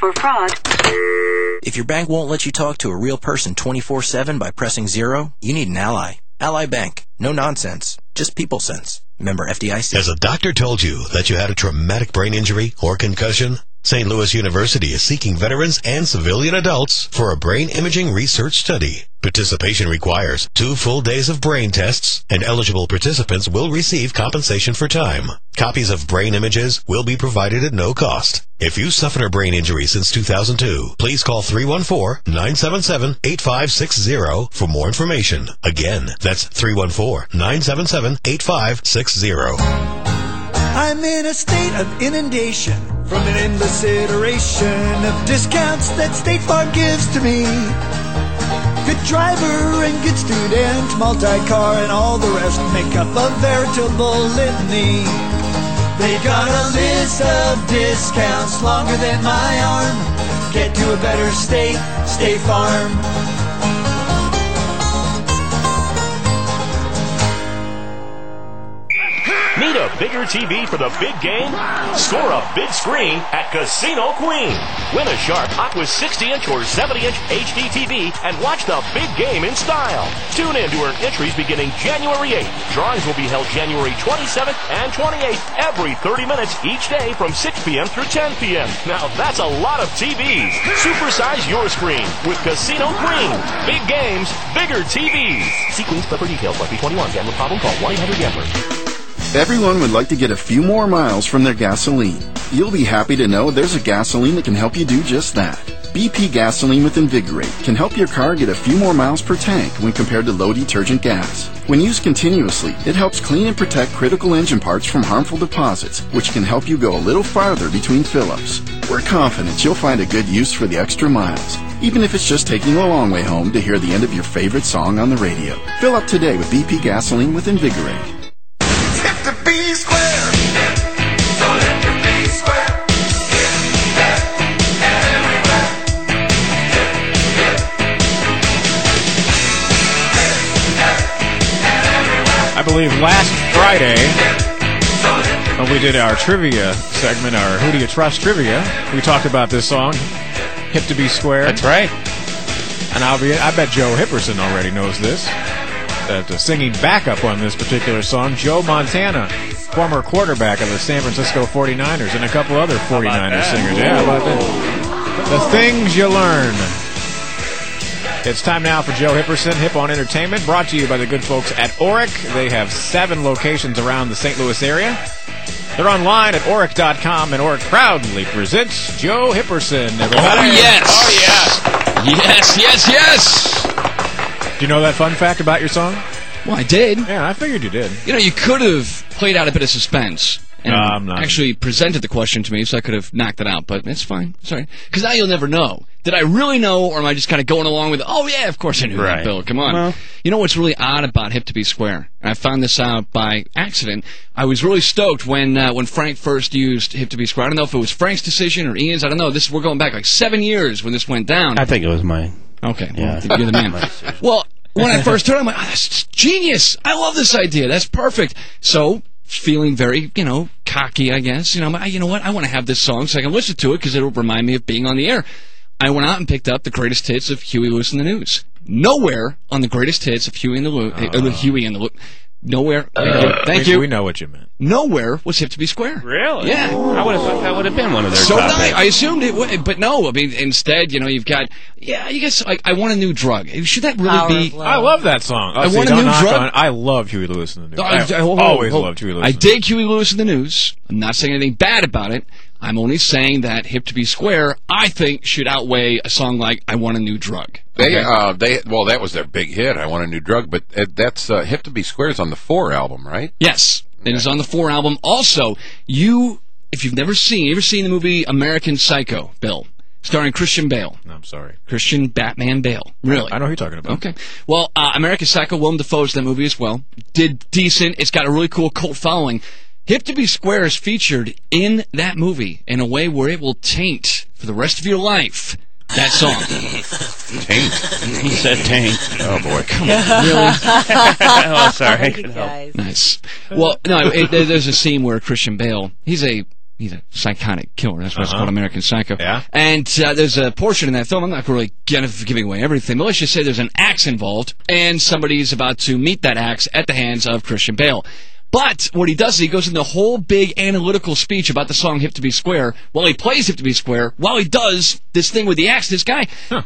for fraud. If your bank won't let you talk to a real person 24/7 by pressing 0, you need an Ally. Ally Bank. No nonsense. Just people sense. Member FDIC. Has a doctor told you that you had a traumatic brain injury or concussion? St. Louis University is seeking veterans and civilian adults for a brain imaging research study. Participation requires 2 full days of brain tests, and eligible participants will receive compensation for time. Copies of brain images will be provided at no cost. If you suffered a brain injury since 2002, please call 314-977-8560 for more information. Again, that's 314-977-8560. I'm in a state of inundation from an endless iteration of discounts that State Farm gives to me. Good driver and good student, multi-car and all the rest make up a veritable litany. They got a list of discounts longer than my arm. Get to a better state, State Farm. Need a bigger TV for the big game? Score a big screen at Casino Queen. Win a sharp Aqua 60-inch or 70-inch HD TV and watch the big game in style. Tune in to earn entries beginning January 8th. Drawings will be held January 27th and 28th every 30 minutes each day from 6 p.m. through 10 p.m. Now that's a lot of TVs. Supersize your screen with Casino Queen. Big games, bigger TVs. See Queens Club for details. Must be 21. Gambling problem? Call 1-800-GAMBLER. Everyone would like to get a few more miles from their gasoline. You'll be happy to know there's a gasoline that can help you do just that. BP Gasoline with Invigorate can help your car get a few more miles per tank when compared to low detergent gas. When used continuously, it helps clean and protect critical engine parts from harmful deposits, which can help you go a little farther between fill-ups. We're confident you'll find a good use for the extra miles, even if it's just taking a long way home to hear the end of your favorite song on the radio. Fill up today with BP Gasoline with Invigorate. I believe last Friday, when we did our trivia segment, our Who Do You Trust trivia, we talked about this song, Hip to Be Square. That's right. And I bet Joe Hipperson already knows this. That singing backup on this particular song, Joe Montana, former quarterback of the San Francisco 49ers, and a couple other 49ers singers. Yeah, how about that? The things you learn. It's time now for Joe Hipperson, Hip on Entertainment, brought to you by the good folks at Oric. They have 7 locations around the St. Louis area. They're online at Oric.com, and Oric proudly presents Joe Hipperson. Everybody. Oh, yes! Oh, yeah! Yes! Do you know that fun fact about your song? Well, I did. Yeah, I figured you did. You know, you could have played out a bit of suspense and I'm not. actually presented the question to me, so I could have knocked it out, but it's fine. Sorry. Because now you'll never know. Did I really know, or am I just kind of going along with, oh, yeah, of course I knew that, Bill. Come on. Well, you know what's really odd about Hip to Be Square? And I found this out by accident. I was really stoked when Frank first used Hip to Be Square. I don't know if it was Frank's decision or Ian's. I don't know. We're going back like 7 years when this went down. I think it was mine. Okay. Yeah. Well, you're the man. Well, when I first heard it, I'm like, oh, that's genius. I love this idea. That's perfect. So, feeling very, cocky, I guess. You know what? I want to have this song so I can listen to it because it'll remind me of being on the air. I went out and picked up the greatest hits of Huey Lewis and the News. Nowhere on the greatest hits of Huey and the Huey and the Nowhere. Thank you. We know what you meant. Nowhere was Hip to Be Square. Really? Yeah. I would have thought that would have been one of their So top hits. I assumed it would, but no. I mean, instead, you've got, I guess, like, I Want a New Drug. Should that really be? I love that song. I Want a New Drug. I love Huey Lewis and the News. I always loved Huey Lewis. I dig Huey Lewis and the News. I'm not saying anything bad about it. I'm only saying that Hip to Be Square, I think, should outweigh a song like I Want a New Drug. Well, that was their big hit, I Want a New Drug, but that's Hip to Be Square is on the 4 album, right? Yes, it is on the 4 album. Also, if you've never seen the movie American Psycho, Bill, starring Christian Bale. No, I'm sorry. Christian Batman Bale. Really? I know who you're talking about. Okay. Well, American Psycho, Willem Dafoe's that movie as well. Did decent. It's got a really cool cult following. Hip to Be Square is featured in that movie in a way where it will taint, for the rest of your life, that song. Taint? He said taint. Oh, boy. Come on. Really? Oh, sorry. Guys. Nice. Well, no, there's a scene where Christian Bale, he's a He's a psychotic killer. That's why it's called American Psycho. Yeah. And there's a portion in that film, I'm not really giving away everything, but let's just say there's an axe involved, and somebody's about to meet that axe at the hands of Christian Bale. But what he does is he goes into a whole big analytical speech about the song Hip to Be Square while he plays Hip to Be Square, while he does this thing with the axe, this guy. And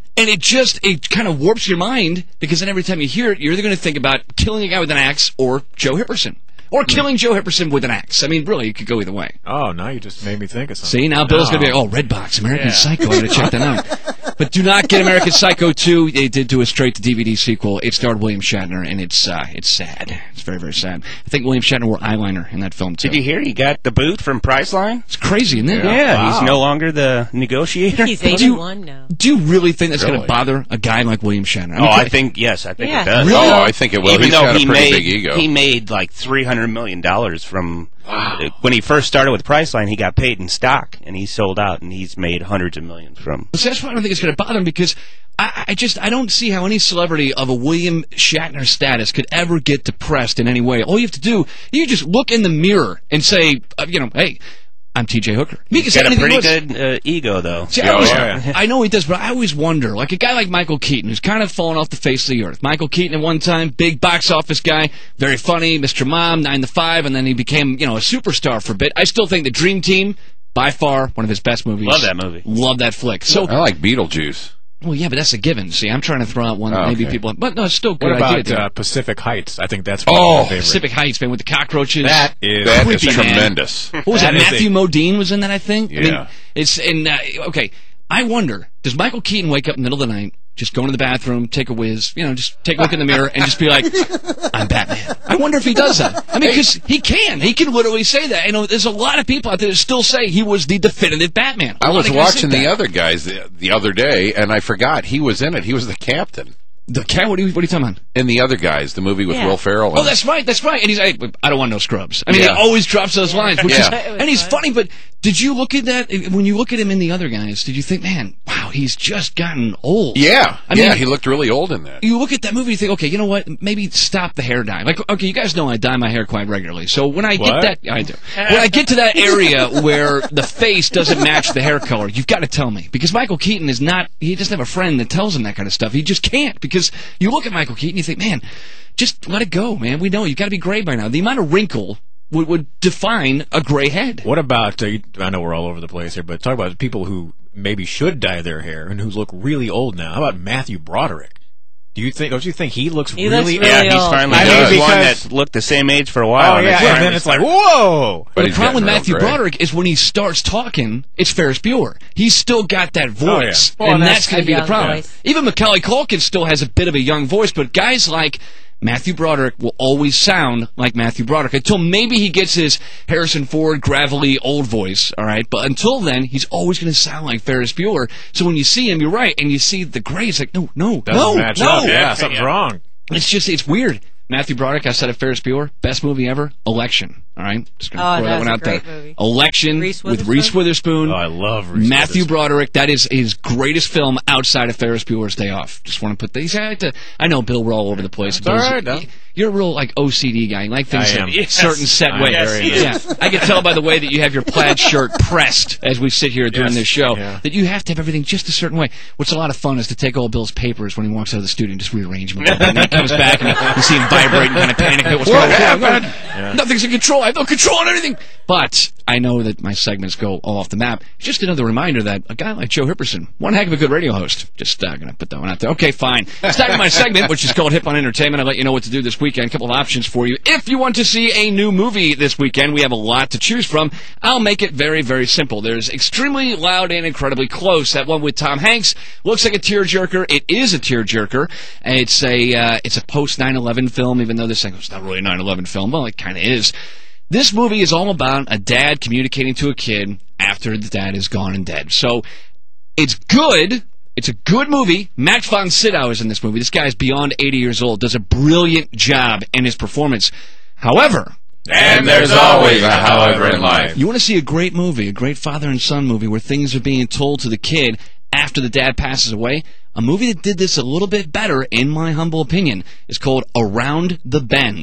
it kind of warps your mind, because then every time you hear it, you're either going to think about killing a guy with an axe or Joe Hipperson. Or killing Joe Hipperson with an axe. I mean, really, it could go either way. Oh, now you just made me think of something. See, now Bill's going to be like, Redbox, American Psycho. I got to check that out. But do not get American Psycho 2. They did do a straight-to-DVD sequel. It starred William Shatner, and it's sad. It's very, very sad. I think William Shatner wore eyeliner in that film, too. Did you hear he got the boot from Priceline? It's crazy, isn't it? Yeah, he's no longer the negotiator. He's 81 now. Do you really think that's going to bother a guy like William Shatner? I think it does. Really? Oh, I think it will. Even He's though got a pretty big ego. He made like $300 million from when he first started with Priceline. He got paid in stock, and he sold out, and he's made hundreds of millions from. So that's why I don't think it's going to bother him, because I don't see how any celebrity of a William Shatner status could ever get depressed in any way. All you have to do, you just look in the mirror and say, hey, I'm T.J. Hooker. He's got a pretty good ego, though. See, I know he does, but I always wonder, like a guy like Michael Keaton, who's kind of fallen off the face of the earth. Michael Keaton at one time, big box office guy, very funny, Mr. Mom, 9 to 5, and then he became, a superstar for a bit. I still think The Dream Team, by far, one of his best movies. Love that movie. Love that flick. So I like Beetlejuice. Well, yeah, but that's a given. See, I'm trying to throw out one that maybe people... But no, it's still a good What about idea. Pacific Heights? I think that's one of my favorite. Pacific Heights, man, with the cockroaches. That is creepy, tremendous. Man. What was that? Matthew Modine was in that, I think? Yeah. I mean, it's in... okay, I wonder, does Michael Keaton wake up in the middle of the night, just go into the bathroom, take a whiz, just take a look in the mirror, and just be like, I'm Batman. I wonder if he does that. I mean, because he can literally say that. There's a lot of people out there that still say he was the definitive Batman. I was watching the other guys the other day, and I forgot he was in it. He was the captain. The cat? What are you talking about? In The Other Guys, the movie with Will Ferrell. Oh, that's right. And he's like, I don't want no scrubs. I mean, he always drops those lines, which is, and he's funny, but did you look at that, when you look at him in The Other Guys, did you think, man, wow, he's just gotten old? Yeah. I mean, he looked really old in that. You look at that movie, you think, okay, you know what, maybe stop the hair dye. Like, okay, you guys know I dye my hair quite regularly, so when I get that, I do. When I get to that area where the face doesn't match the hair color, you've got to tell me. Because Michael Keaton he doesn't have a friend that tells him that kind of stuff. He just can't, because you look at Michael Keaton, you think, man, just let it go, man. We know you've got to be gray by now. The amount of wrinkle would define a gray head. What about, I know we're all over the place here, but talk about people who maybe should dye their hair and who look really old now. How about Matthew Broderick? Don't you think he looks really old? Yeah, he's finally one that looked the same age for a while. Oh, yeah, and then it's like, whoa! But the problem with Matthew Broderick is when he starts talking, it's Ferris Bueller. He's still got that voice, and that's going to be the problem. Even Macaulay Culkin still has a bit of a young voice, but guys like Matthew Broderick will always sound like Matthew Broderick until maybe he gets his Harrison Ford gravelly old voice, all right? But until then, he's always going to sound like Ferris Bueller. So when you see him, you're right, and you see the gray, it's like, no. Doesn't match up. Yeah, something's wrong. It's weird. Matthew Broderick, I said of Ferris Bueller, best movie ever, Election. All right? Just going to throw that one out there. Movie. Election with Reese Witherspoon. Oh, I love Reese Matthew Broderick, that is his greatest film outside of Ferris Bueller's Day Off. Just want to put these. I know, Bill, we're all over the place. It's all right, no. You're a real OCD guy. You like things in a certain set way. Yes. I can tell by the way that you have your plaid shirt pressed as we sit here doing this show that you have to have everything just a certain way. What's a lot of fun is to take all Bill's papers when he walks out of the studio and just rearrange them a little bit. And then he comes back and you see him vibrate and kind of panic. What's going on? Nothing's in control. I have no control on anything. But I know that my segments go all off the map. Just another reminder that a guy like Joe Hipperson, one heck of a good radio host. Just going to put that one out there. Okay, fine. Starting my segment, which is called Hip on Entertainment. I'll let you know what to do this weekend. A couple of options for you. If you want to see a new movie this weekend, we have a lot to choose from. I'll make it very, very simple. There's Extremely Loud and Incredibly Close. That one with Tom Hanks looks like a tearjerker. It is a tearjerker. It's a post 9/11 film, even though this thing was not really a 9/11 film. Well, it kind of is. This movie is all about a dad communicating to a kid after the dad is gone and dead. So it's good. It's a good movie. Max von Sydow is in this movie. This guy's beyond 80 years old. Does a brilliant job in his performance. However... And there's always a however in life. You want to see a great movie, a great father and son movie where things are being told to the kid after the dad passes away? A movie that did this a little bit better, in my humble opinion, is called Around the Bend.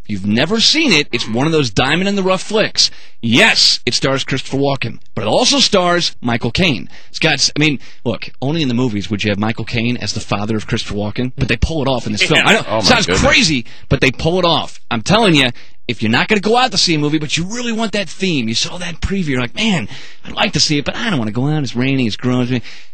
If you've never seen it, it's one of those diamond-in-the-rough flicks. Yes, it stars Christopher Walken, but it also stars Michael Caine. It's got, I mean, look, only in the movies would you have Michael Caine as the father of Christopher Walken, but they pull it off in this film. I know, it sounds crazy, but they pull it off. I'm telling you, if you're not going to go out to see a movie, but you really want that theme, you saw that preview, you're like, man, I'd like to see it, but I don't want to go out, it's raining, it's gross.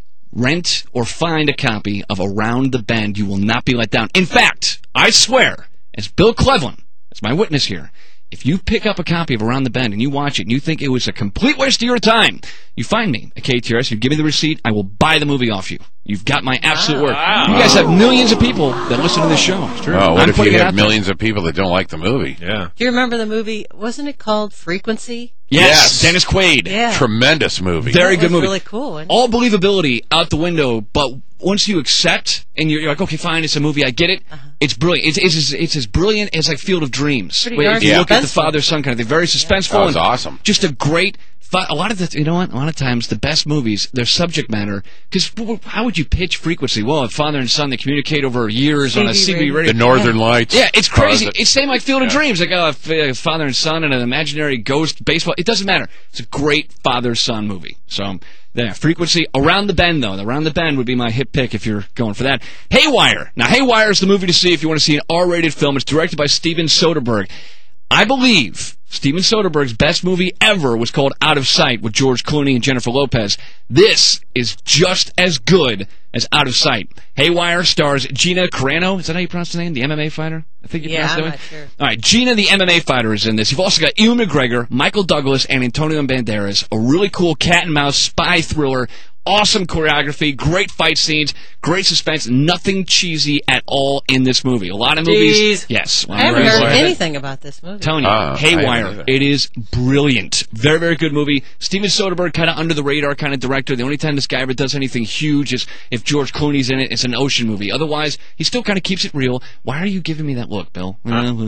Rent or find a copy of Around the Bend. You will not be let down. In fact, I swear, as Bill Cleveland, as my witness here, if you pick up a copy of Around the Bend and you watch it and you think it was a complete waste of your time, you find me at KTRS, you give me the receipt, I will buy the movie off you. You've got my absolute word. Wow. You guys have millions of people that listen to this show. It's true. Oh, what if you have millions of people that don't like the movie? Yeah. Do you remember the movie? Wasn't it called Frequency? Yes. Dennis Quaid. Yeah. Tremendous movie. Very good movie. Really cool. All believability out the window, but once you accept and you're like, okay, fine, it's a movie, I get it. It's brilliant. It's as brilliant as like Field of Dreams. If you look at the father-son kind of thing, very suspenseful. That was awesome. Just a great. A lot of the, you know what? A lot of times the best movies, their subject matter, because how would you pitch Frequency? Well, a father and son, they communicate over years on a CB radio. The Northern Lights. Yeah, it's crazy. It's same like Field of Dreams, like a father and son and an imaginary ghost baseball. It doesn't matter. It's a great father-son movie. So there, Frequency. Around the Bend, though. Around the Bend would be my hit pick if you're going for that. Haywire. Now, Haywire is the movie to see if you want to see an R-rated film. It's directed by Steven Soderbergh. I believe Steven Soderbergh's best movie ever was called Out of Sight with George Clooney and Jennifer Lopez. This is just as good as Out of Sight. Haywire stars Gina Carano. Is that how you pronounce the name? The MMA fighter? I think you pronounced that way. Not sure. All right, Gina, the MMA fighter, is in this. You've also got Ewan McGregor, Michael Douglas, and Antonio Banderas. A really cool cat-and-mouse spy thriller. Awesome choreography, great fight scenes, great suspense, nothing cheesy at all in this movie. A lot of movies. Yes. I haven't heard anything about this movie. Telling you, Haywire. It is brilliant. Very, very good movie. Steven Soderbergh, kind of under the radar kind of director. The only time this guy ever does anything huge is if George Clooney's in it. It's an ocean movie. Otherwise, he still kind of keeps it real. Why are you giving me that look, Bill?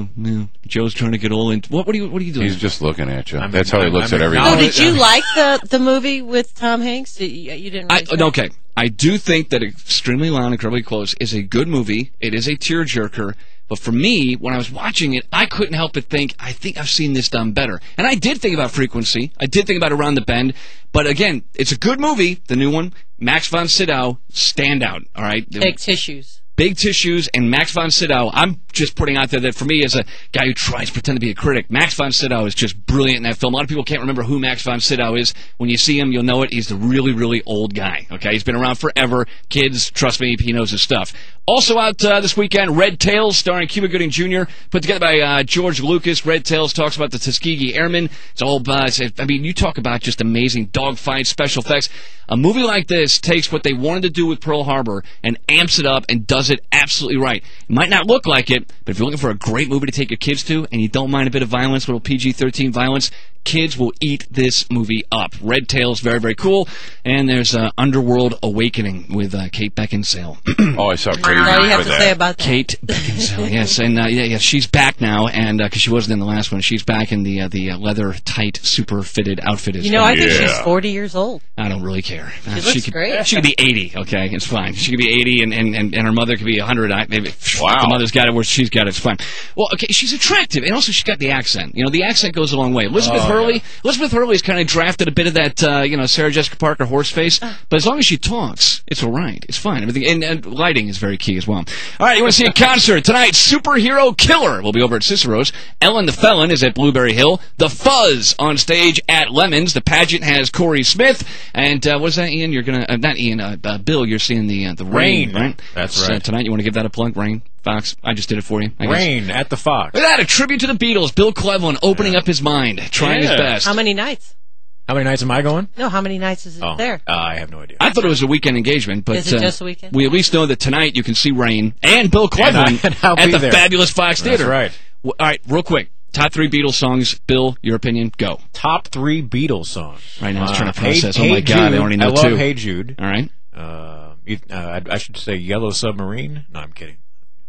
Joe's trying to get all into. What are you doing? He's just looking at you. That's how he looks at everything. So did you like the movie with Tom Hanks? You didn't really okay. I do think that Extremely Loud and Incredibly Close is a good movie. It is a tearjerker. But for me, when I was watching it, I couldn't help but think, I think I've seen this done better. And I did think about Frequency. I did think about Around the Bend. But again, it's a good movie, the new one. Max von Sydow, standout. All right? Big tissues. Big Tissues and Max von Sydow. I'm just putting out there that for me, as a guy who tries to pretend to be a critic, Max von Sydow is just brilliant in that film. A lot of people can't remember who Max von Sydow is. When you see him, you'll know it. He's the really, really old guy. Okay, he's been around forever. Kids, trust me, he knows his stuff. Also out this weekend, Red Tails, starring Cuba Gooding Jr., put together by George Lucas. Red Tails talks about the Tuskegee Airmen. It's all about, I mean, you talk about just amazing dogfights, special effects. A movie like this takes what they wanted to do with Pearl Harbor and amps it up and does it absolutely right. It might not look like it, but if you're looking for a great movie to take your kids to and you don't mind a bit of violence, little PG-13 violence, kids will eat this movie up. Red Tail's very, very cool. And there's Underworld Awakening with Kate Beckinsale. Oh, I saw Crazy. What do you have to say about that? Kate Beckinsale, yes. And she's back now, and because she wasn't in the last one, she's back in the leather, tight, super fitted outfit. You know, I think she's 40 years old. I don't really care. She looks great. She could be 80, okay? It's fine. She could be 80, and her mother could be 100. Maybe. Wow. The mother's got it where she's got it. It's fine. Well, okay, she's attractive, and also she's got the accent. You know, the accent goes a long way. Elizabeth Hurley's kind of drafted a bit of that, Sarah Jessica Parker horse face, but as long as she talks, it's all right. It's fine. Everything, and lighting is very key as well. All right, you want to see a concert tonight? Superhero Killer will be over at Cicero's. Ellen the Felon is at Blueberry Hill. The Fuzz on stage at Lemons. The pageant has Corey Smith, and what's that, Ian? You're gonna not Ian, Bill. You're seeing the Rain, right? That's right. Tonight, you want to give that a plug? Rain. Fox, I just did it for you. Rain at the Fox. Look at that, a tribute to the Beatles. Bill Cleveland opening up his mind, trying his best. How many nights? How many nights am I going? No, how many nights is it there? I have no idea. I thought it was a weekend engagement, but is it just a weekend? We at least know that tonight you can see Rain and Bill Cleveland at the fabulous Fox Theater. That's right. All right, real quick. Top 3 Beatles songs. Bill, your opinion, go. Top 3 Beatles songs. Right now, I was trying to process. Hey my God, I already know I 2. love Hey Jude. All right. I should say Yellow Submarine. No, I'm kidding.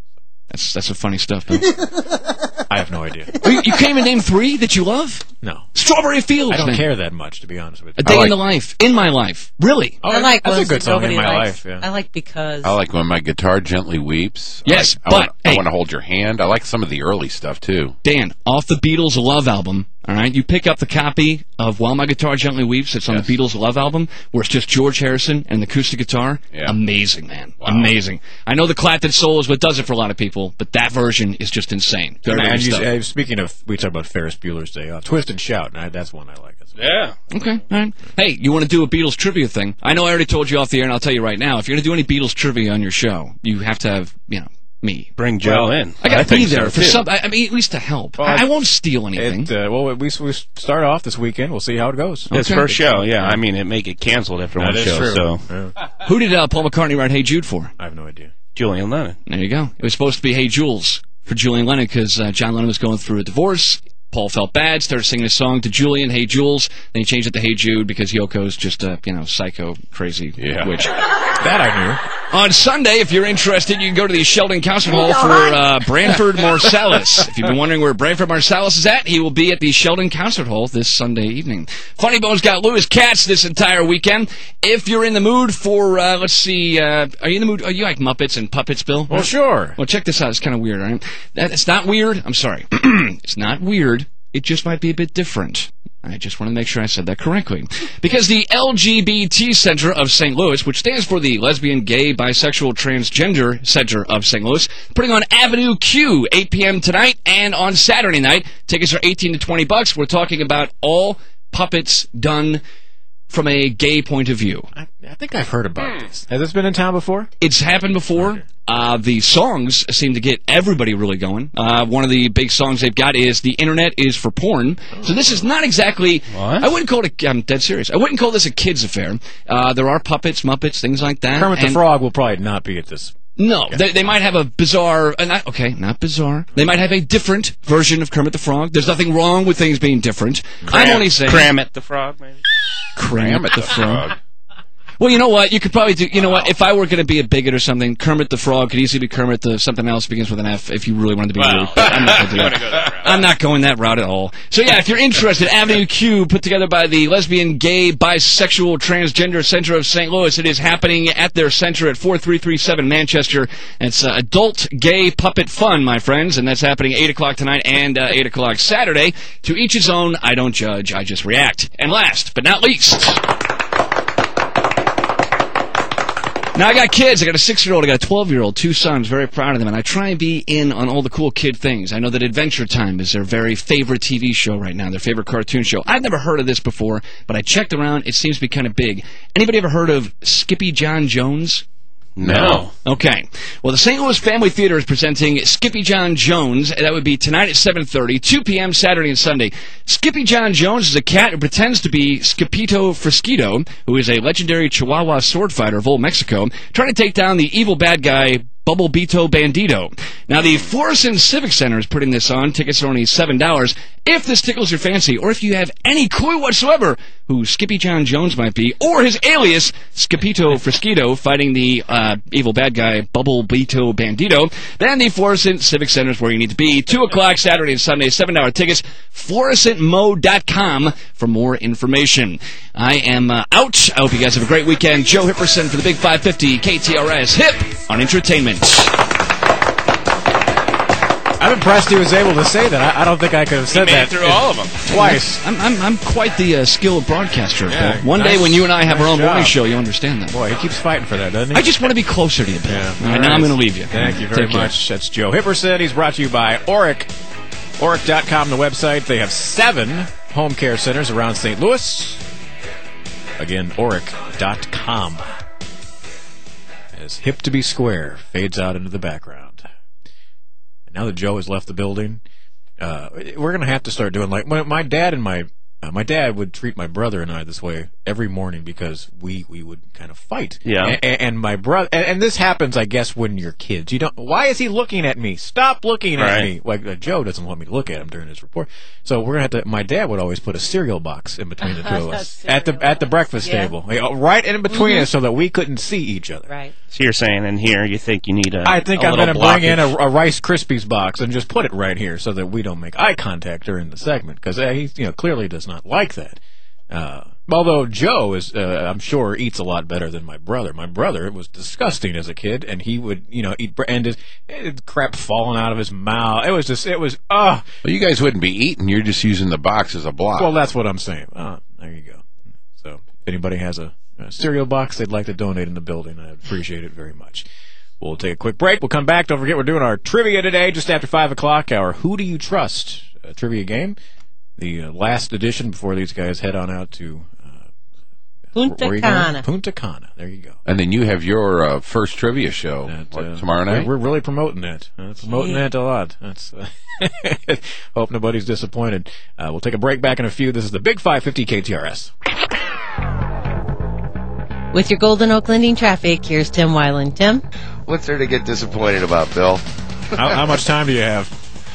That's some funny stuff, though. I have no idea. You can't even name 3 that you love? No. Strawberry Fields. I don't man. care that much, to be honest with you. A Day in the Life. In My Life. Really? Oh, I like that's a ones good that song, nobody In My likes. Life. Yeah. I like Because. I like When My Guitar Gently Weeps. Yes, I but, hey. want to Hold Your Hand. I like some of the early stuff, too. Dan, off the Beatles Love album, all right? You pick up the copy of While My Guitar Gently Weeps. It's on the Beatles Love album, where it's just George Harrison and the acoustic guitar. Yeah. Amazing, man. Wow. Amazing. I know the Clapton solo is what does it for a lot of people, but that version is just insane. Very, very stuff. Speaking of, we talked about Ferris Bueller's Day Off. Twist and Shout, that's one I like. Yeah. Okay, all right. Hey, you want to do a Beatles trivia thing? I know I already told you off the air, and I'll tell you right now. If you're going to do any Beatles trivia on your show, you have to have, me. Bring Joe in. I got to be there for too. some. I mean, at least to help. Well, I won't steal anything. We start off this weekend. We'll see how it goes. His first show, yeah. I mean, it may get canceled after one That is show. true. So Yeah. Who did Paul McCartney write "Hey Jude" for? I have no idea. Julian Lennon. There you go. It was supposed to be "Hey Jules" for Julian Lennon because John Lennon was going through a divorce. Paul felt bad, started singing a song to Julian, "Hey Jules." Then he changed it to "Hey Jude" because Yoko's just a psycho, crazy witch. That I knew. On Sunday, if you're interested, you can go to the Sheldon Concert Hall for Branford Marsalis. If you've been wondering where Branford Marsalis is at, he will be at the Sheldon Concert Hall this Sunday evening. Funny Bone's got Louis Katz this entire weekend. If you're in the mood for, let's see, are you in the mood? Are you like Muppets and puppets, Bill? Well, sure. Well, check this out. It's kind of weird, right? It's not weird. I'm sorry. It's not weird. It just might be a bit different. I just want to make sure I said that correctly. Because the LGBT Center of St. Louis, which stands for the Lesbian, Gay, Bisexual, Transgender Center of St. Louis, putting on Avenue Q, 8 p.m. tonight and on Saturday night. Tickets are $18 to $20. We're talking about all puppets done from a gay point of view. I think I've heard about this. Has this been in town before? It's happened before. The songs seem to get everybody really going. One of the big songs they've got is "The Internet is for Porn." So this is not exactly... What? I wouldn't call it I'm dead serious. I wouldn't call this a kid's affair. There are puppets, Muppets, things like that. Kermit the Frog will probably not be at this. No, they might have a bizarre... not bizarre. They might have a different version of Kermit the Frog. There's nothing wrong with things being different. I'm only saying... Kramit the Frog, maybe? Kramit the Frog. Well, you know what? You could probably do... You know what? If I were going to be a bigot or something, Kermit the Frog could easily be Kermit the something else begins with an F if you really wanted to be rude. But I'm not going to do that. I'm not going that route at all. So, yeah, if you're interested, Avenue Q, put together by the Lesbian, Gay, Bisexual, Transgender Center of St. Louis. It is happening at their center at 4337 Manchester. It's adult gay puppet fun, my friends, and that's happening 8 o'clock tonight and 8 o'clock Saturday. To each his own. I don't judge. I just react. And last but not least... Now, I got kids. I got a 6-year-old. I got a 12-year-old, 2 sons. Very proud of them. And I try and be in on all the cool kid things. I know that Adventure Time is their very favorite TV show right now, their favorite cartoon show. I've never heard of this before, but I checked around. It seems to be kind of big. Anybody ever heard of Skippy John Jones? No. Okay. Well, the St. Louis Family Theater is presenting Skippy John Jones. That would be tonight at 7:30, 2 p.m. Saturday and Sunday. Skippy John Jones is a cat who pretends to be Scipito Frisquito, who is a legendary Chihuahua sword fighter of old Mexico, trying to take down the evil bad guy, Bubble Beto Bandito. Now, the Florissant Civic Center is putting this on. Tickets are only $7. If this tickles your fancy, or if you have any clue whatsoever who Skippy John Jones might be, or his alias, Scipito Frisquito, fighting the evil bad guy, Bubble Beto Bandito, then the Florissant Civic Center is where you need to be. 2 o'clock Saturday and Sunday, $7 tickets. FlorissantMo.com for more information. I am out. I hope you guys have a great weekend. Joe Hipperson for the Big 550 KTRS Hip on Entertainment. I'm impressed he was able to say that. I don't think I could have said He made that it through all of them. Twice. I'm quite the skilled broadcaster. Yeah, Bill. One day when you and I have our own nice morning job. show, you'll understand that. Boy, he keeps fighting for that, doesn't he? I just want to be closer to you, Bill. Yeah. All right, now I'm going to leave you. Thank you very Take care. much. That's Joe Hipperson. He's brought to you by Oric. Oric.com, the website. They have 7 home care centers around St. Louis. Again, Oric.com. As Hip to Be Square fades out into the background. And now that Joe has left the building, we're going to have to start doing like my dad and my my dad would treat my brother and I this way every morning because we would kind of fight. Yeah. And my brother, and this happens, I guess, when you're kids. You don't. Why is he looking at me? Stop looking at me. Like Joe doesn't want me to look at him during his report. So we're gonna have to. My dad would always put a cereal box in between the two of us at the breakfast table, right in between us, so that we couldn't see each other. Right. So you're saying in here you think you need I think I'm going to bring in a Rice Krispies box and just put it right here so that we don't make eye contact during the segment, because he clearly does not like that. Although Joe is, I'm sure, eats a lot better than my brother. My brother was disgusting as a kid, and he would, eat and his crap falling out of his mouth. It was. Well, you guys wouldn't be eating. You're just using the box as a block. Well, that's what I'm saying. There you go. So, if anybody has a cereal box they'd like to donate in the building, I'd appreciate it very much. We'll take a quick break. We'll come back. Don't forget, we're doing our trivia today just after 5 o'clock. Our Who Do You Trust trivia game. The last edition before these guys head on out to Punta Cana. Punta Cana. There you go. And then you have your first trivia show tomorrow night? We're really promoting that. Promoting that a lot. That's. Hope nobody's disappointed. We'll take a break. Back in a few. This is the Big 550 KTRS. With your Golden Oak Lending traffic, here's Tim Weiland. Tim? What's there to get disappointed about, Bill? How much time do you have?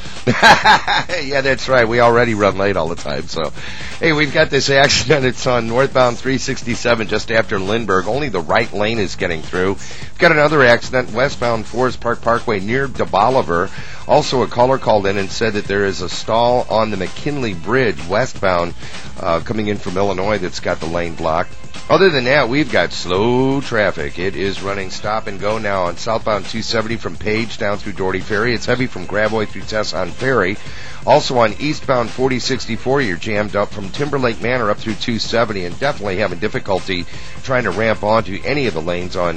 Yeah, that's right. We already run late all the time. So, hey, we've got this accident. It's on northbound 367 just after Lindbergh. Only the right lane is getting through. We've got another accident westbound Forest Park Parkway near DeBoliver. Also, a caller called in and said that there is a stall on the McKinley Bridge westbound coming in from Illinois that's got the lane blocked. Other than that, we've got slow traffic. It is running stop and go now on southbound 270 from Page down through Doherty Ferry. It's heavy from Gravois through Tesson Ferry. Also on eastbound 4064, you're jammed up from Timberlake Manor up through 270 and definitely having difficulty trying to ramp onto any of the lanes on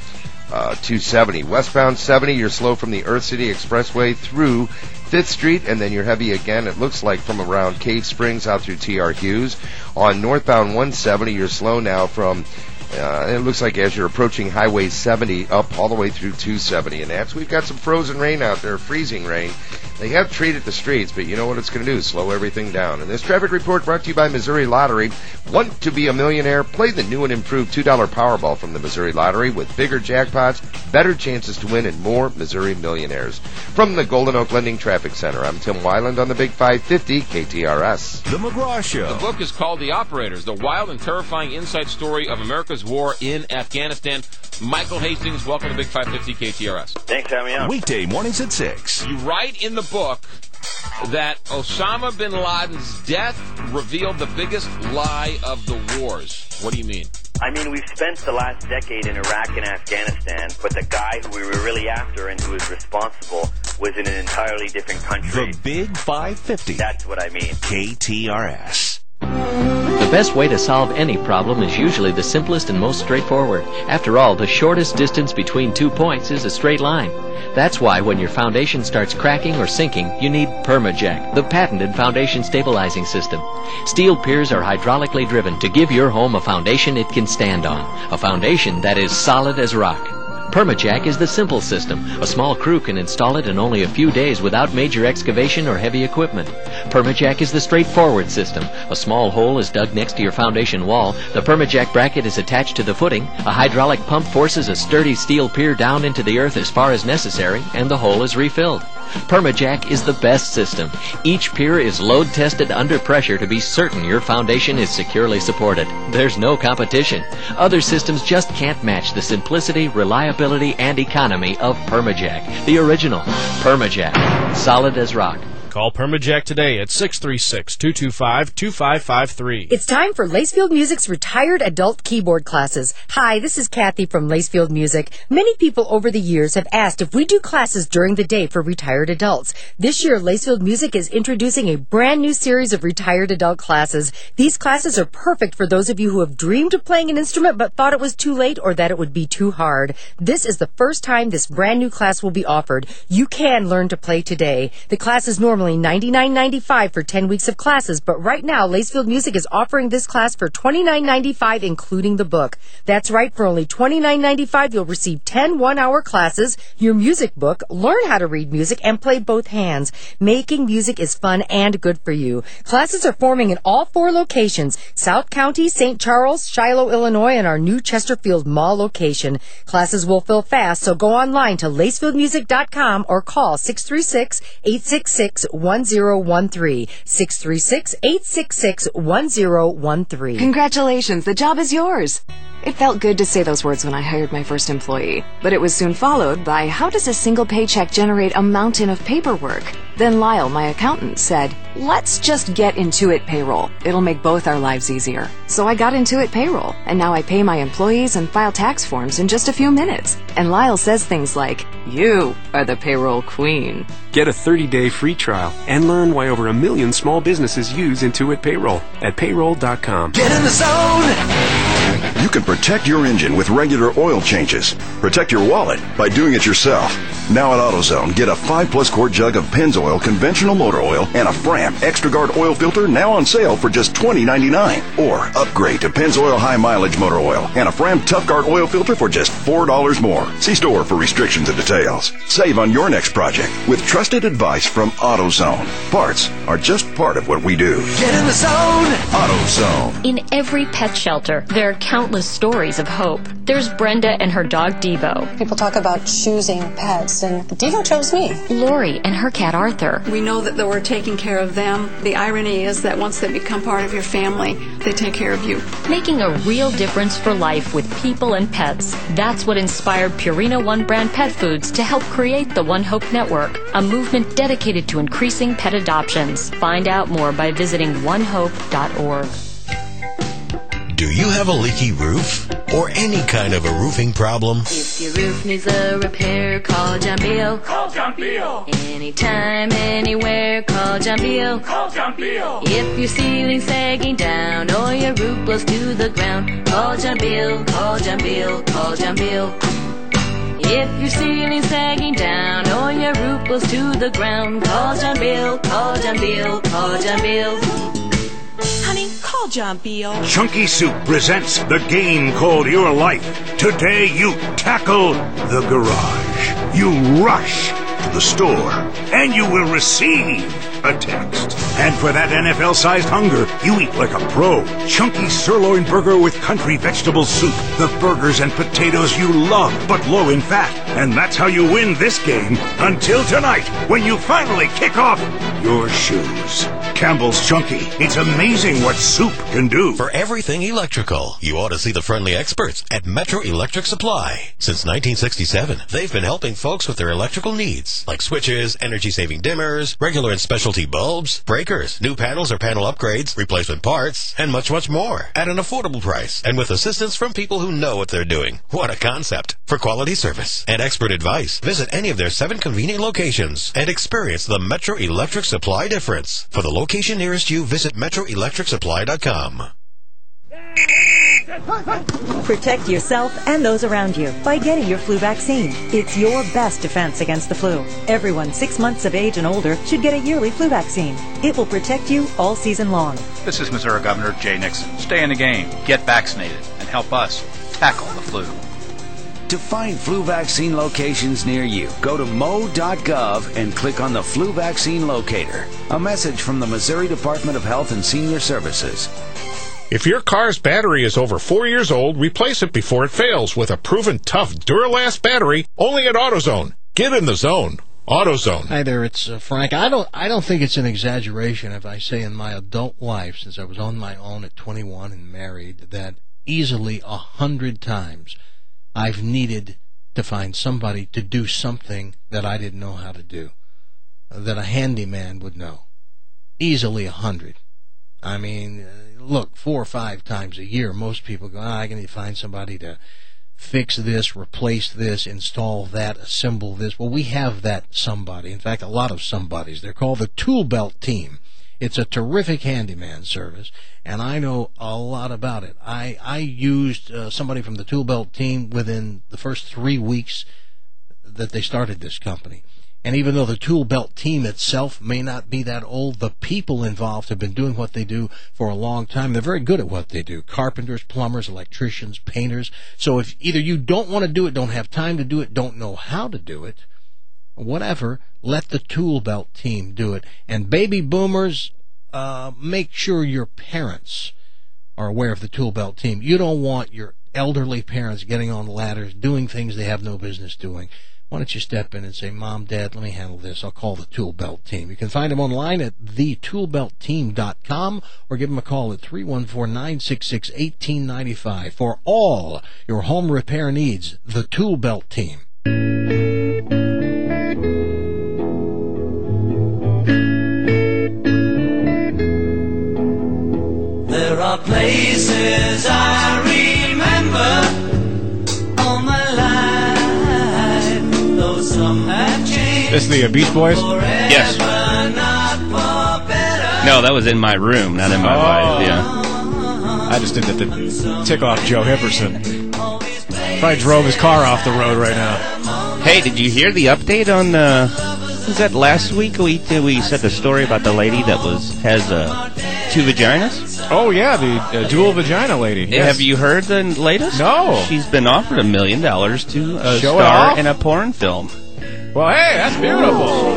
270. Westbound 70, you're slow from the Earth City Expressway through 5th Street, and then you're heavy again, it looks like, from around Cave Springs out through T.R. Hughes. On northbound 170, you're slow now from, it looks like as you're approaching Highway 70 up all the way through 270. And that's, we've got some frozen rain out there, freezing rain. They have treated the streets, but you know what it's going to do, slow everything down. And this traffic report brought to you by Missouri Lottery. Want to be a millionaire? Play the new and improved $2 Powerball from the Missouri Lottery with bigger jackpots, better chances to win, and more Missouri millionaires. From the Golden Oak Lending Traffic Center, I'm Tim Weiland on the Big 550 KTRS. The McGraw Show. The book is called The Operators, the wild and terrifying inside story of America's war in Afghanistan. Michael Hastings, welcome to Big 550 KTRS. Thanks for having me on. Weekday mornings at 6. You write in the book that Osama bin Laden's death revealed the biggest lie of the wars. What do you mean? I mean, we've spent the last decade in Iraq and Afghanistan, but the guy who we were really after and who was responsible was in an entirely different country. The Big 550. That's what I mean. KTRS. The best way to solve any problem is usually the simplest and most straightforward. After all, the shortest distance between 2 points is a straight line. That's why when your foundation starts cracking or sinking, you need Permajack, the patented foundation stabilizing system. Steel piers are hydraulically driven to give your home a foundation it can stand on, a foundation that is solid as rock. Permajack is the simple system. A small crew can install it in only a few days without major excavation or heavy equipment. Permajack is the straightforward system. A small hole is dug next to your foundation wall. The Permajack bracket is attached to the footing. A hydraulic pump forces a sturdy steel pier down into the earth as far as necessary, and the hole is refilled. Permajack is the best system. Each pier is load tested under pressure to be certain your foundation is securely supported. There's no competition. Other systems just can't match the simplicity, reliability, and economy of Permajack. The original Permajack. Solid as rock. Call Permajack today at 636-225-2553. It's time for Lacefield Music's retired adult keyboard classes. Hi, this is Kathy from Lacefield Music. Many people over the years have asked if we do classes during the day for retired adults. This year, Lacefield Music is introducing a brand new series of retired adult classes. These classes are perfect for those of you who have dreamed of playing an instrument but thought it was too late or that it would be too hard. This is the first time this brand new class will be offered. You can learn to play today. The class is normally normally $99.95 for 10 weeks of classes, but right now, Lacefield Music is offering this class for $29.95, including the book. That's right, for only $29.95, you'll receive 10 one-hour classes, your music book, learn how to read music, and play both hands. Making music is fun and good for you. Classes are forming in all 4 locations: South County, St. Charles, Shiloh, Illinois, and our new Chesterfield Mall location. Classes will fill fast, so go online to lacefieldmusic.com or call 636-866-1013. 636-866-1013. Congratulations, the job is yours. It felt good to say those words when I hired my first employee, but it was soon followed by, how does a single paycheck generate a mountain of paperwork? Then Lyle, my accountant, said, let's just get Intuit Payroll. It'll make both our lives easier. So I got Intuit Payroll, and now I pay my employees and file tax forms in just a few minutes. And Lyle says things like, you are the payroll queen. Get a 30-day free trial and learn why over 1 million small businesses use Intuit Payroll at payroll.com. Get in the zone! You can protect your engine with regular oil changes. Protect your wallet by doing it yourself. Now at AutoZone, get a 5+ quart jug of Pennzoil conventional motor oil and a Fram Extra Guard oil filter now on sale for just $20.99. Or upgrade to Pennzoil high mileage motor oil and a Fram Tough Guard oil filter for just $4 more. See store for restrictions and details. Save on your next project with trusted advice from AutoZone. Parts are just part of what we do. Get in the zone! AutoZone. In every pet shelter, there are countless stories of hope. There's Brenda and her dog Devo. People talk about choosing pets, and Devo chose me. Lori and her cat Arthur. We know that we're taking care of them. The irony is that once they become part of your family, they take care of you. Making a real difference for life with people and pets. That's what inspired Purina One brand pet foods to help create the One Hope Network, a movement dedicated to increasing pet adoptions. Find out more by visiting onehope.org. Do you have a leaky roof? Or any kind of a roofing problem? If your roof needs a repair, call John Beal. Call John Beal. Anytime, anywhere, call John Beal. Call John Beal. If your ceiling's sagging down or your roof blows to the ground, call John Beal. Call John Beal. Call John Beal. If your ceiling's sagging down or your roof blows to the ground, call John Beal. Call John Beal. Call John Beal. Honey, call John Beal. Chunky Soup presents the game called Your Life. Today you tackle the garage. You rush to the store. And you will receive a text. And for that NFL-sized hunger, you eat like a pro. Chunky sirloin burger with country vegetable soup. The burgers and potatoes you love, but low in fat. And that's how you win this game until tonight, when you finally kick off your shoes. Campbell's Chunky. It's amazing what soup can do. For everything electrical, you ought to see the friendly experts at Metro Electric Supply. Since 1967, they've been helping folks with their electrical needs, like switches, energy-saving dimmers, regular and specialty bulbs, breakers, new panels or panel upgrades, replacement parts, and much, much more at an affordable price and with assistance from people who know what they're doing. What a concept. For quality service and expert advice, visit any of their 7 convenient locations and experience the Metro Electric Supply difference. For the location nearest you, visit metroelectricsupply.com. Protect yourself and those around you by getting your flu vaccine. It's your best defense against the flu. Everyone 6 months of age and older should get a yearly flu vaccine. It will protect you all season long. This is Missouri Governor Jay Nixon. Stay in the game, get vaccinated, and help us tackle the flu. To find flu vaccine locations near you, go to mo.gov and click on the flu vaccine locator. A message from the Missouri Department of Health and Senior Services. If your car's battery is over 4 years old, replace it before it fails with a proven tough Duralast battery only at AutoZone. Get in the zone. AutoZone. Hi there, it's Frank. I don't think it's an exaggeration if I say in my adult life, since I was on my own at 21 and married, that easily 100 times I've needed to find somebody to do something that I didn't know how to do, that a handyman would know. Easily 100. I mean, look, 4 or 5 times a year, most people go, I need to find somebody to fix this, replace this, install that, assemble this. Well, we have that somebody. In fact, a lot of somebodies. They're called the Tool Belt Team. It's a terrific handyman service, and I know a lot about it. I used somebody from the Tool Belt Team within the first 3 weeks that they started this company. And even though the tool belt team itself may not be that old, the people involved have been doing what they do for a long time. They're very good at what they do. Carpenters, plumbers, electricians, painters. So if either you don't want to do it, don't have time to do it, don't know how to do it, whatever, let the tool belt team do it. And baby boomers, make sure your parents are aware of the tool belt team. You don't want your elderly parents getting on ladders, doing things they have no business doing. Why don't you step in and say, Mom, Dad, let me handle this. I'll call the Tool Belt Team. You can find them online at thetoolbeltteam.com or give them a call at 314-966-1895 for all your home repair needs. The Tool Belt Team. There are places I remember all my life. Some have changed. This the Beach Boys? Yes. No, that was in my room, not in my life. Yeah. I just did that to tick off Joe Hipperson. Probably drove his car off the road right now. Hey, did you hear the update on? Was that last week? We said the story about the lady that has 2 vaginas. Oh yeah, the dual vagina lady. Yes. Have you heard the latest? No. She's been offered $1 million to show star in a porn film. Well, hey, that's beautiful.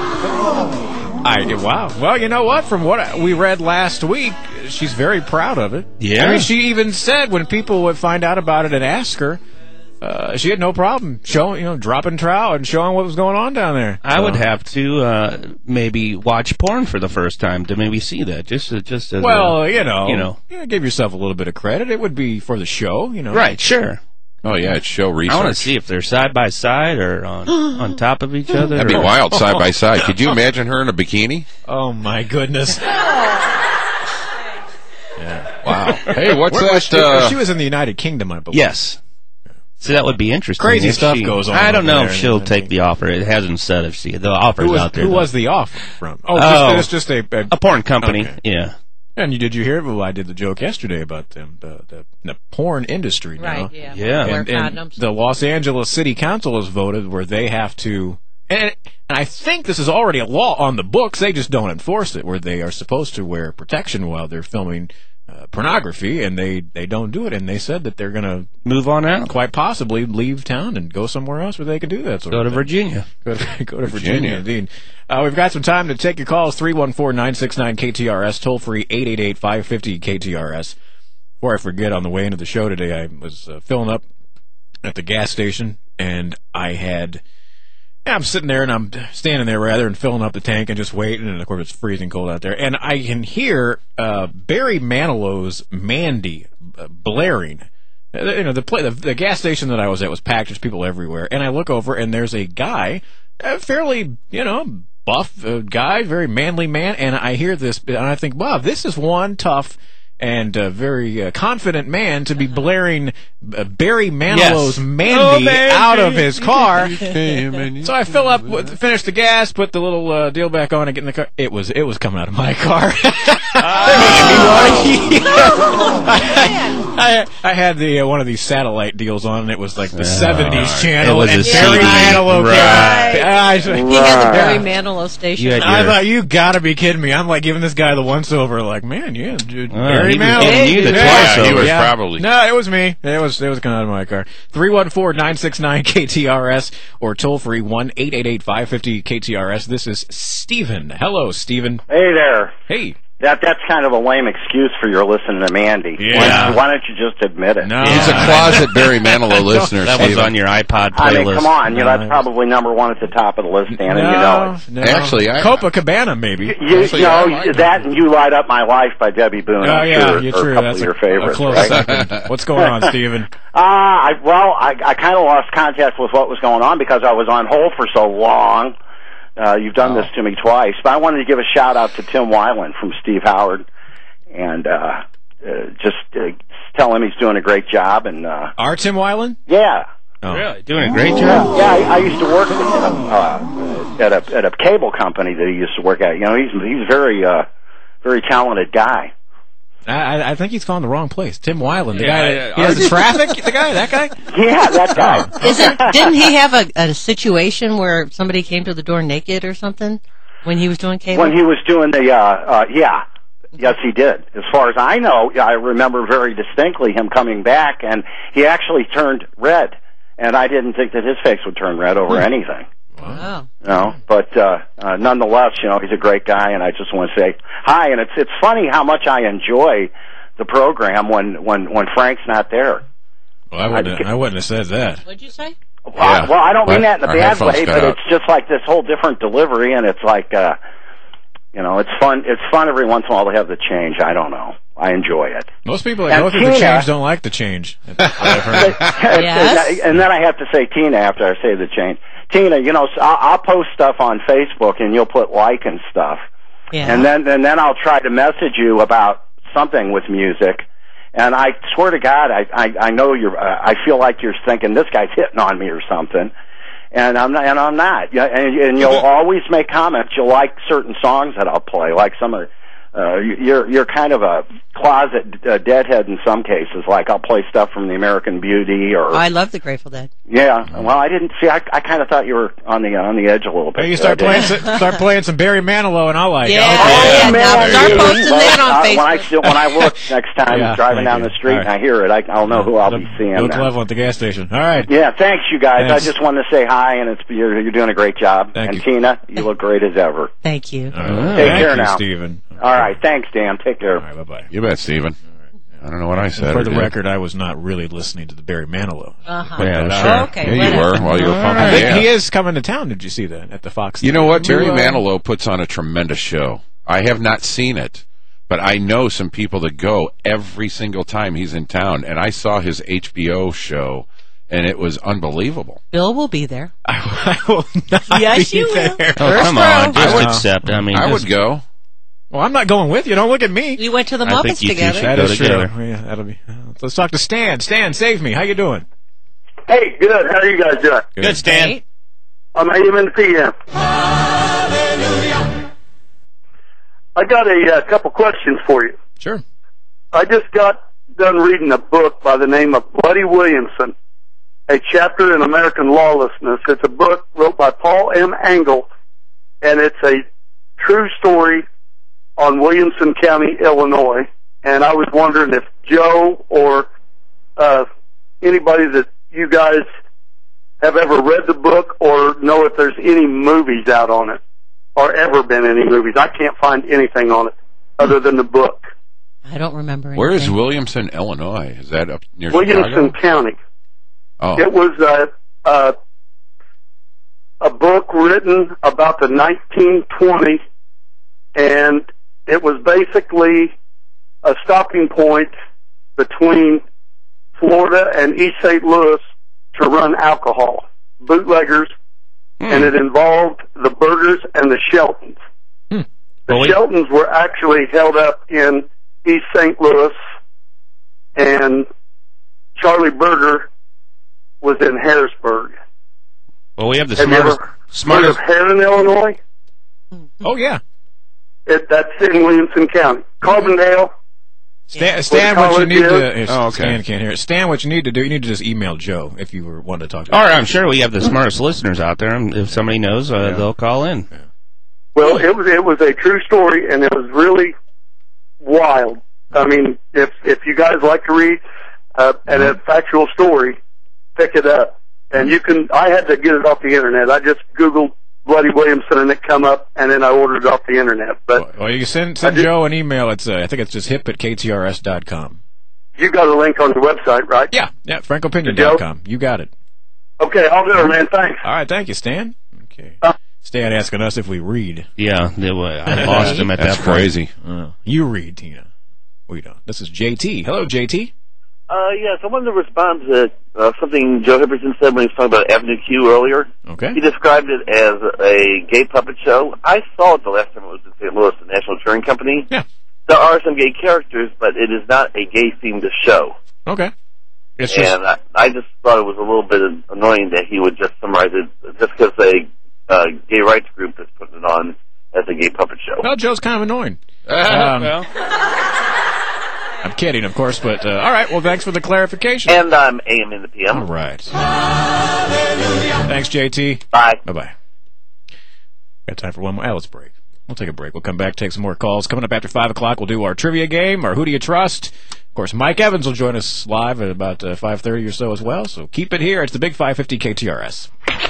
Wow. Well, you know what? From what we read last week, she's very proud of it. Yeah. I mean, she even said when people would find out about it and ask her, she had no problem showing, dropping trowel and showing what was going on down there. I would have to maybe watch porn for the first time to maybe see that. Just as well, give yourself a little bit of credit. It would be for the show, Right, sure. Oh, yeah, it's show research. I want to see if they're side by side or on top of each other. That'd be wild, side by side. Could you imagine her in a bikini? Oh, my goodness. Yeah. Wow. Hey, what's that? She was in the United Kingdom, I believe. Yes. So that would be interesting. Crazy stuff goes on. I don't know if she'll take the offer. It hasn't said if the offer's out there. Who was the offer from? It's just a porn company. Okay. Yeah. And did you hear? Well, I did the joke yesterday about the porn industry now. Right, yeah. Yeah. And the Los Angeles City Council has voted where they have to, and I think this is already a law on the books, they just don't enforce it, where they are supposed to wear protection while they're filming pornography, and they don't do it, and they said that they're going to move on out, quite possibly leave town and go somewhere else where they can do that sort of thing. Virginia. Go to Virginia, indeed. We've got some time to take your calls, 314-969-KTRS, toll-free 888-550-KTRS. Before I forget, on the way into the show today, I was filling up at the gas station, and I'm sitting there, and I'm standing there, rather, and filling up the tank and just waiting, and, of course, it's freezing cold out there. And I can hear Barry Manilow's Mandy blaring. The gas station that I was at was packed. There's people everywhere. And I look over, and there's a guy, a fairly, buff guy, very manly man, and I hear this, and I think, wow, this is one tough and very confident man to be blaring Barry Manilow's Mandy out of his car. So I fill up, finish the gas, put the little deal back on, and get in the car. It was coming out of my car. I had the one of these satellite deals on, and it was like the 70s channel. It was and Barry Manilow. Right. He had the Barry Manilow station. I thought, you gotta be kidding me. I'm like giving this guy the once over, like, man, yeah, dude, Barry Manilow. He was probably. No, it was me. It was coming out of my car. 314-969-KTRS or toll free 1-888-550-KTRS. This is Steven. Hello, Steven. Hey there. Hey. That's kind of a lame excuse for your listening to Mandy. Yeah. Why don't you just admit it? No. He's a closet Barry Manilow listener. That was on your iPod playlist. I mean, come on. That's probably number one at the top of the list, Dan, and you know it. No. Actually, Copacabana, maybe. That and You Light Up My Life by Debbie Boone. Oh, yeah, you're true. A couple of your favorites, right? What's going on, Steven? I kind of lost contact with what was going on because I was on hold for so long. You've done this to me twice, but I wanted to give a shout out to Tim Weiland from Steve Howard, and just tell him he's doing a great job. And our Tim Weiland? Yeah. Oh. Really? Doing a great job? Yeah, I used to work with him at a cable company that he used to work at. He's very very talented guy. I think he's calling the wrong place. Tim Weiland, the guy. He has the traffic. The guy, that guy. Yeah, that guy. Didn't he have a situation where somebody came to the door naked or something when he was doing cable? When he was doing the yeah. Yes, he did. As far as I know, I remember very distinctly him coming back, and he actually turned red. And I didn't think that his face would turn red over anything. Wow. No, but nonetheless, he's a great guy, and I just want to say hi. And it's funny how much I enjoy the program when Frank's not there. Well, I wouldn't have said that. What'd you say? Well, I don't mean that in a bad way, but it's just like this whole different delivery, and it's like, it's fun. It's fun every once in a while to have the change. I don't know. I enjoy it. Most people that go through the change don't like the change. Yes. And then I have to say Tina after I say the change. Tina, I'll post stuff on Facebook and you'll put like and stuff. Yeah. And then I'll try to message you about something with music. And I swear to God, I know I feel like you're thinking this guy's hitting on me or something. And I'm not. And you'll always make comments. You'll like certain songs that I'll play, like some of. You're kind of a closet deadhead in some cases. Like I'll play stuff from the American Beauty or. I love the Grateful Dead. Yeah, well, I didn't see. I kind of thought you were on the edge a little bit. Hey, you start playing some Barry Manilow, and I'll like it. Yeah, now start posting that on Facebook. When I look next time driving down the street and I hear it, I'll know who I'll be seeing. Go to level at the gas station. All right. Yeah, thanks, you guys. Thanks. I just wanted to say hi, and you're doing a great job. Thank you. Tina, you look great as ever. Thank you. Take care now, Stephen. All right, thanks, Dan. Take care. All right, bye-bye. You bet, Stephen. I don't know what I said. For the record, I was not really listening to the Barry Manilow. Yeah, sure. Okay, yeah, you were while you were pumping. I think he is coming to town. Did you see that at the Fox? You know what? Barry Manilow puts on a tremendous show. I have not seen it, but I know some people that go every single time he's in town, and I saw his HBO show, and it was unbelievable. Bill will be there. I will not yes, be you there. will. Oh, come on. Just accept. I would go. Well, I'm not going with you. Don't look at me. We went to the Muppets together. That is true. Yeah, that'll be. Let's talk to Stan. Stan, save me. How you doing? Hey, good. How are you guys doing? Good, Stan. I'm AM and PM. I got a couple questions for you. Sure. I just got done reading a book by the name of Bloody Williamson, A Chapter in American Lawlessness. It's a book wrote by Paul M. Engel, and it's a true story on Williamson County, Illinois, and I was wondering if Joe or anybody that you guys have ever read the book or know if there's any movies out on it, or ever been any movies. I can't find anything on it other than the book. I don't remember anything. Where is Williamson, Illinois? Is that up near Williamson Chicago? County. Oh. It was a book written about the 1920s, and it was basically a stopping point between Florida and East St. Louis to run alcohol, bootleggers, and it involved the Burgers and the Sheltons. The Sheltons were actually held up in East St. Louis, and Charlie Burger was in Harrisburg. Well, we have the Have smartest. you ever heard of Herrin, Illinois? Oh, yeah. That's in Williamson County. Carbondale. Stan, what you need to... Oh, okay. Stan can't hear it. Stan, what you need to do, you need to just email Joe if you were wanting to talk to him. All right, I'm sure we have the smartest listeners out there. If somebody knows, they'll call in. Yeah. Well, it was a true story, and it was really wild. I mean, if you guys like to read and a factual story, pick it up. And you can. I had to get it off the internet. I just Googled Bloody Williamson, and it come up, and then I ordered it off the internet. But well, you can send Joe an email. It's I think it's just hip@ktrs.com. You got a link on your website, right? Yeah, frankopinion.com. You got it. Okay, I'll do it, man. Thanks. All right, thank you, Stan. Okay. Stan asking us if we read. Yeah, I lost him at that point. Crazy. You read, Tina. We don't. This is JT. Hello, JT. Yes, I wanted to respond to something Joe Hipperson said when he was talking about Avenue Q earlier. Okay. He described it as a gay puppet show. I saw it the last time it was in St. Louis, the National Touring Company. Yeah. There are some gay characters, but it is not a gay-themed show. Okay. It's and just... I just thought it was a little bit annoying that he would just summarize it just because a gay rights group is putting it on as a gay puppet show. Well, Joe's kind of annoying. Well. I'm kidding, of course, but all right. Well, thanks for the clarification. And I'm AM in the PM. All right. Thanks, JT. Bye. Bye-bye. Got time for one more. Let's break. We'll take a break. We'll come back, take some more calls. Coming up after 5 o'clock, we'll do our trivia game, our Who Do You Trust? Of course, Mike Evans will join us live at about 5:30 or so as well, so keep it here. It's the Big 550 KTRS.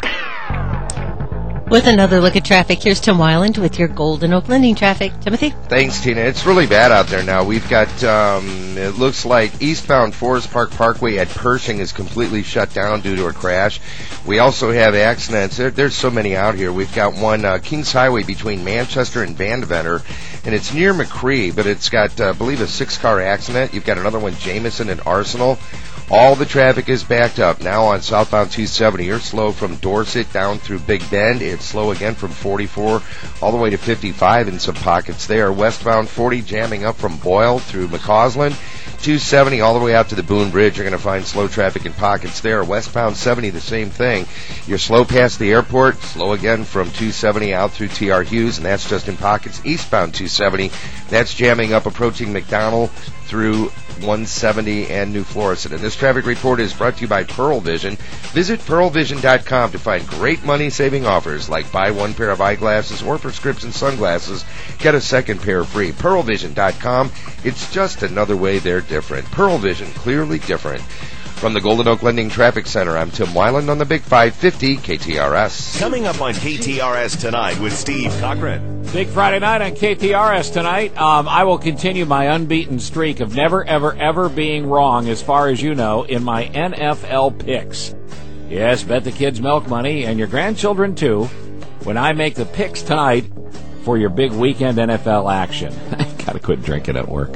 With another look at traffic, here's Tim Weiland with your Golden Oak Lending traffic. Timothy? Thanks, Tina. It's really bad out there now. We've got, it looks like eastbound Forest Park Parkway at Pershing is completely shut down due to a crash. We also have accidents. There's so many out here. We've got one, Kings Highway between Manchester and Vandeventer, and it's near McCree, but it's got, I believe, a 6-car accident. You've got another one, Jameson and Arsenal. All the traffic is backed up now on southbound 270. You're slow from Dorset down through Big Bend. It's slow again from 44 all the way to 55 in some pockets there. Westbound 40 jamming up from Boyle through McCausland. 270 all the way out to the Boone Bridge. You're going to find slow traffic in pockets there. Westbound 70, the same thing. You're slow past the airport, slow again from 270 out through T.R. Hughes, and that's just in pockets. Eastbound 270, that's jamming up approaching McDonald through 170 and New Florissant. And this traffic report is brought to you by Pearl Vision. Visit pearlvision.com to find great money-saving offers like buy one pair of eyeglasses or prescription sunglasses, get a second pair free. pearlvision.com. It's just another way they're different. Pearl Vision, clearly different. From the Golden Oak Lending Traffic Center, I'm Tim Weiland on the Big 550 KTRS. Coming up on KTRS tonight with Steve Cochran. Big Friday night on KTRS tonight. I will continue my unbeaten streak of never, ever, ever being wrong, as far as you know, in my NFL picks. Yes, bet the kids milk money, and your grandchildren too, when I make the picks tonight for your big weekend NFL action. Gotta quit drinking at work.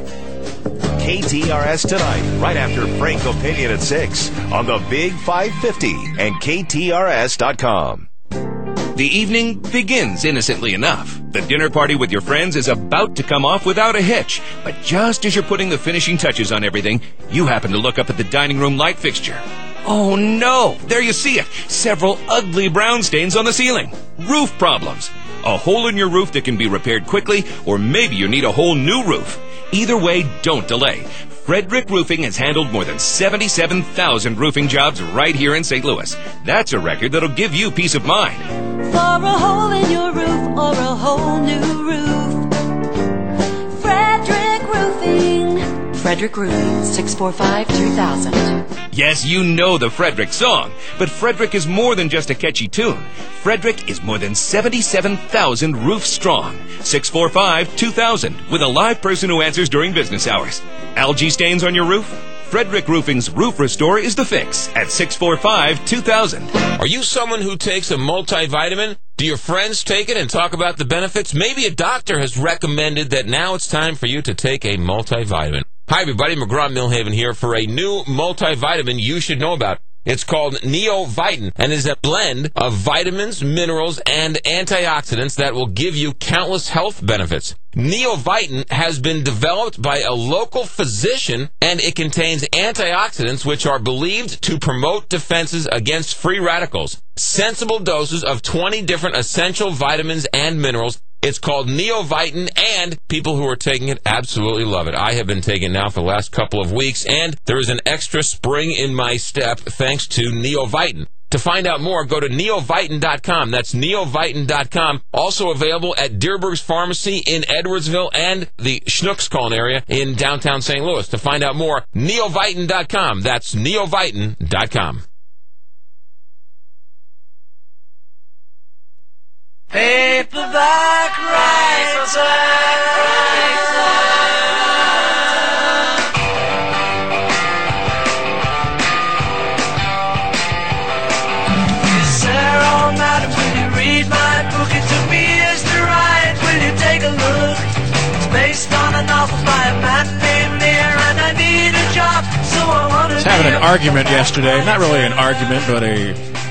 KTRS tonight, right after Frank Opinion at 6 on the Big 550 and KTRS.com. The evening begins innocently enough. The dinner party with your friends is about to come off without a hitch. But just as you're putting the finishing touches on everything, you happen to look up at the dining room light fixture. Oh no! There you see it! Several ugly brown stains on the ceiling. Roof problems. A hole in your roof that can be repaired quickly, or maybe you need a whole new roof. Either way, don't delay. Frederick Roofing has handled more than 77,000 roofing jobs right here in St. Louis. That's a record that'll give you peace of mind. For a hole in your roof or a whole new roof, Frederick Roofing. Frederick Roofing, 645-2000. Yes, you know the Frederick song, but Frederick is more than just a catchy tune. Frederick is more than 77,000 roofs strong. 645-2000, with a live person who answers during business hours. Algae stains on your roof? Frederick Roofing's Roof Restore is the fix at 645-2000. Are you someone who takes a multivitamin? Do your friends take it and talk about the benefits? Maybe a doctor has recommended that now it's time for you to take a multivitamin. Hi, everybody. McGraw-Milhaven here for a new multivitamin you should know about. It's called Neovitin and is a blend of vitamins, minerals, and antioxidants that will give you countless health benefits. Neovitin has been developed by a local physician, and it contains antioxidants which are believed to promote defenses against free radicals. Sensible doses of 20 different essential vitamins and minerals. It's called Neovitin, and people who are taking it absolutely love it. I have been taking it now for the last couple of weeks, and there is an extra spring in my step thanks to Neovitin. To find out more, go to neovitin.com. That's neovitin.com. Also available at Deerberg's Pharmacy in Edwardsville and the Schnuckscallen area in downtown St. Louis. To find out more, neovitin.com. That's neovitin.com. Paperback writer. Is there all night when you read my book? It took me years to write. Will you take a look? It's based on a novel by a man named Lear, and I need a job, so I want to. I was having an argument yesterday. Not really an argument, but a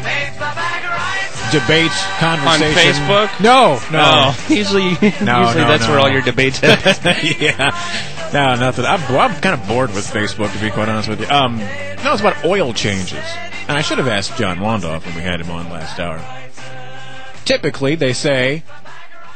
debate conversation on Facebook. No. Usually that's where all your debates happen. Yeah, no, nothing. I'm kind of bored with Facebook, to be quite honest with you. No, it's about oil changes, and I should have asked John Wandoff when we had him on last hour. Typically, they say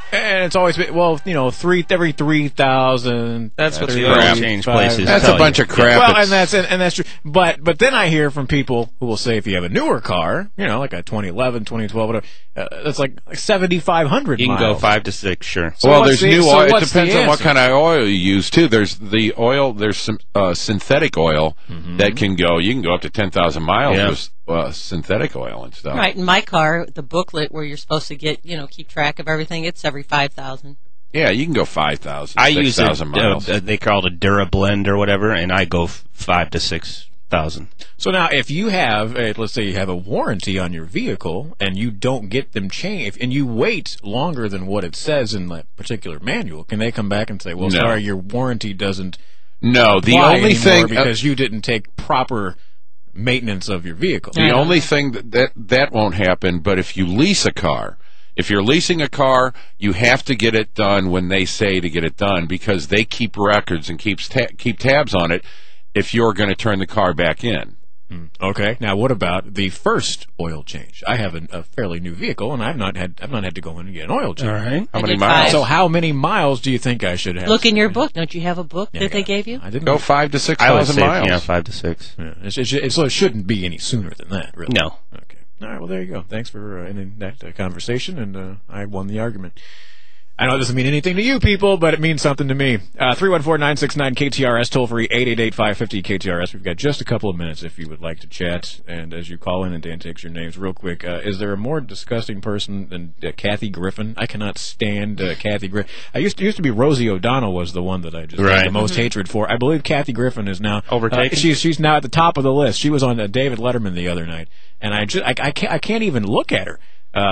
And it's always been, well, every 3,000. That's what the oil change places That's tell a bunch you. of crap. Well, and that's true. But then I hear from people who will say if you have a newer car, like a 2011, 2012, whatever, that's like 7,500 You can miles. go 5 to 6, sure. Well, there's new oil. It what's depends the on what answer? kind of oil you use too. There's the oil. There's some synthetic oil that can go. You can go up to 10,000 miles with synthetic oil and stuff. Right, in my car, the booklet where you're supposed to get, keep track of everything, it's every 5,000. Yeah, you can go 5,000. I use 6,000 miles. they call it a Durablend or whatever, and I go 5 to 6,000. So now, if you have, let's say you have a warranty on your vehicle, and you don't get them changed, and you wait longer than what it says in that particular manual, can they come back and say, well, No. sorry, your warranty doesn't No, the apply only anymore thing because you didn't take proper maintenance of your vehicle. The only thing that won't happen, but if you lease a car, if you're leasing a car, you have to get it done when they say to get it done because they keep records and keep tabs on it if you're going to turn the car back in. Okay. Now, what about the first oil change? I have a fairly new vehicle, and I've not had to go in and get an oil change. All right. How many miles? So, how many miles do you think I should have? Look in your book. Don't you have a book that they gave you? I didn't Go 5,000 to I would 6,000 say, miles. yeah, 5 to 6. Yeah, so it shouldn't be any sooner than that, really. No. Okay. All right. Well, there you go. Thanks for ending that conversation, and I won the argument. I know it doesn't mean anything to you people, but it means something to me. 314-969-KTRS, toll-free 888-550-KTRS. We've got just a couple of minutes if you would like to chat. And as you call in and Dan takes your names real quick, is there a more disgusting person than Kathy Griffin? I cannot stand Kathy Griffin. Used to be Rosie O'Donnell was the one that I just had the most hatred for. I believe Kathy Griffin is now overtaken. She's now at the top of the list. She was on David Letterman the other night, and I can't even look at her.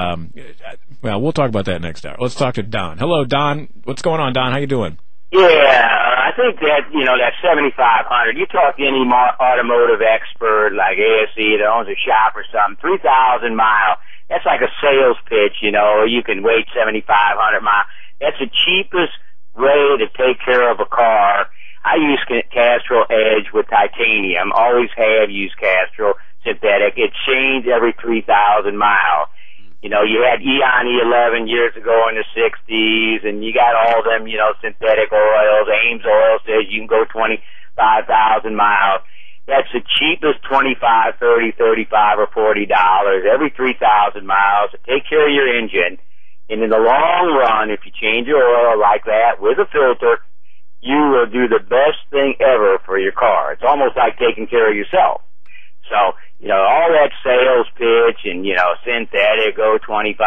Well, we'll talk about that next hour. Let's talk to Don. Hello, Don. What's going on, Don? How you doing? Yeah, I think that, that 7,500, you talk to any automotive expert like ASE that owns a shop or something, 3,000 mile, that's like a sales pitch, you can wait 7,500 miles. That's the cheapest way to take care of a car. I use Castrol Edge with titanium, always have used Castrol synthetic. It changed every 3,000 miles. You had Eon E11 years ago in the 60s, and you got all them, synthetic oils. Ames Oil says you can go 25,000 miles. That's the cheapest, $25, $30, $35, or $40 every 3,000 miles to take care of your engine. And in the long run, if you change your oil like that with a filter, you will do the best thing ever for your car. It's almost like taking care of yourself. So, all that sales pitch and, synthetic, go 25.